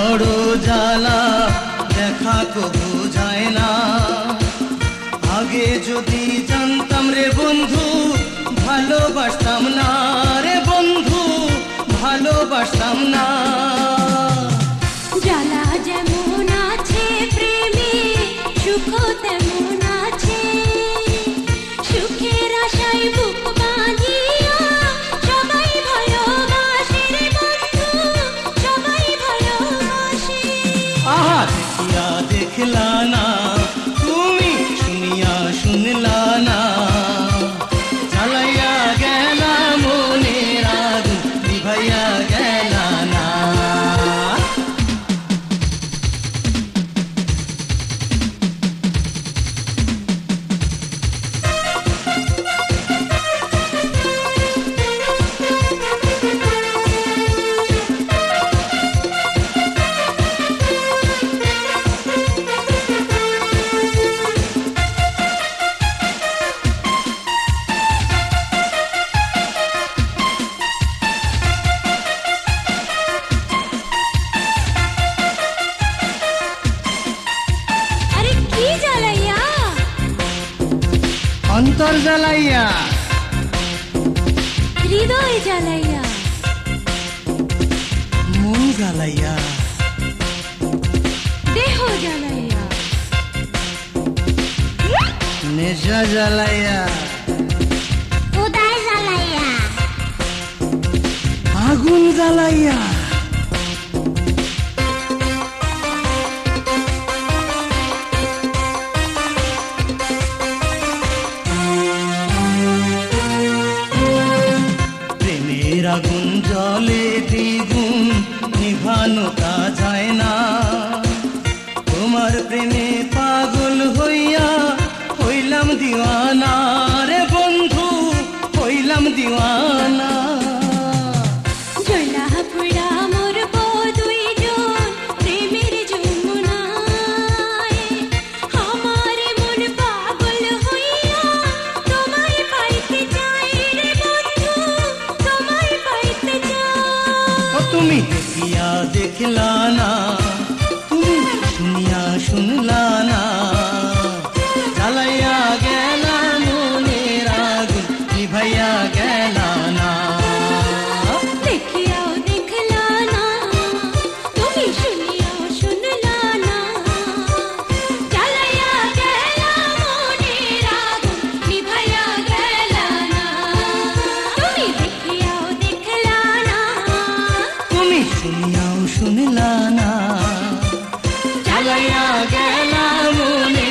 বড় জ্বালা দেখা কবু যায় না। আগে যদি জানতাম রে বন্ধু ভালোবাসতাম না, রে বন্ধু ভালোবাসতাম না। জ্বালা যেমন আছে প্রেমে সুখ তেমন আছে, সুখের আশায় বুক বাঁধিয়া সবাই ভালোবাসে রে বন্ধু, সবাই ভালোবাসে। আহা দেখিয়া দেখলা না, তুমি শুনিয়া শুনলা না, জ্বালাইয়া গেলা মনের আগুন নিভাইয়া গেলা না। অন্তর জ্বালাইয়া, হৃদয় জ্বালাইয়া, মন জ্বালাইয়া, দেহ জ্বালাইয়া, নেশা জ্বালাইয়া, উদয় জ্বালাইয়া, আগুন জ্বালাইয়া। আগুন জলে দ্বিগুণ নিভানো তা যায় না, তোমার প্রেমে পাগল হইয়া হইলাম দিওয়ানা, রে বন্ধু হইলাম দিওয়ানা। জ্বলা পুরা মরব দুইজন প্রেমের যমুনায়, আমার মন পাগল হইয়া তোমায় পাইতে চাই রে বন্ধু, তোমায় পাইতে চাই। তুমি দেখিয়া দেখলা না, তুমি শুনিয়া শুনলা না, জ্বালাইয়া গেলা মনের আগুন নিভাইয়া গেলা না। দেখিয়াও দেখলা না, তুমি শুনিয়াও শুনলা না, জ্বালাইয়া গেলা মনের আগুন নিভাইয়া গেলা না। তুমি দেখিয়াও দেখলা না, তুমি শুনিয়াও শুনলা না, জ্বালাইয়া গেলা মনে